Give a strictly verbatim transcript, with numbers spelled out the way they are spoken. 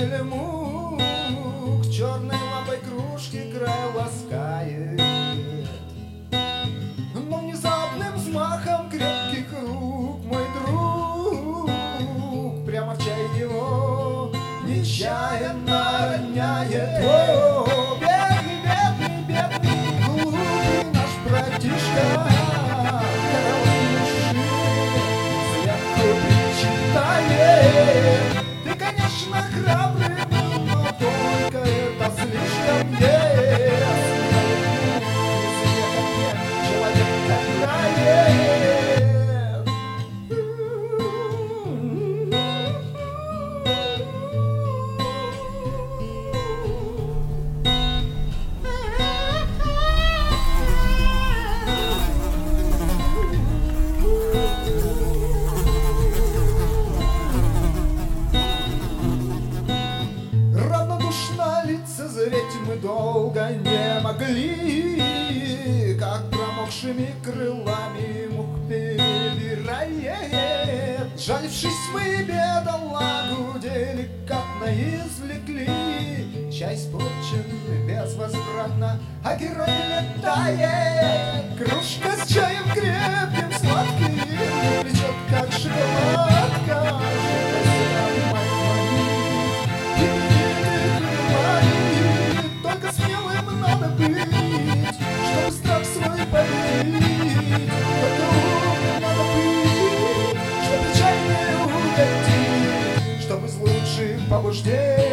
или мук, черной лапой кружки край ласкает, но внезапным взмахом крепких рук мой друг прямо в чай его нечаянно роняет. О, бедный, бедный, бедный, глупый наш братишка, ты, конечно, храбрый был, но только это слишком ясно. Человека крает. Лицезреть мы долго не могли, как промокшими крылами мух перебирает. Жалившись мы бедолагу деликатно извлекли, чай испорченный безвозвратно, а герой летает. Кружка с чаем крепким, сладким, влечет как шоколадка. Чтобы страх свой победить, только умным надо быть, чтобы чай не угодить, чтобы из лучших побуждений